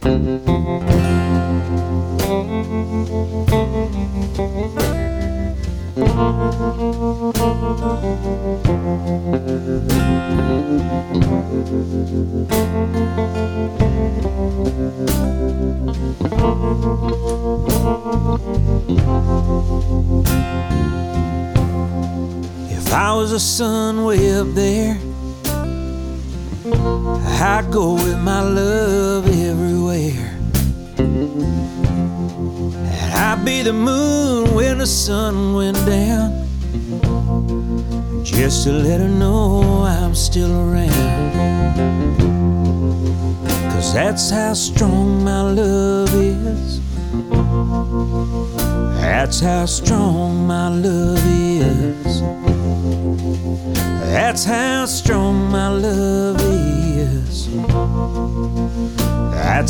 If I was a sun way up there, I'd go with my love everywhere. And I'd be the moon when the sun went down, just to let her know I'm still around. 'Cause that's how strong my love is. That's how strong my love is. That's how strong my love is.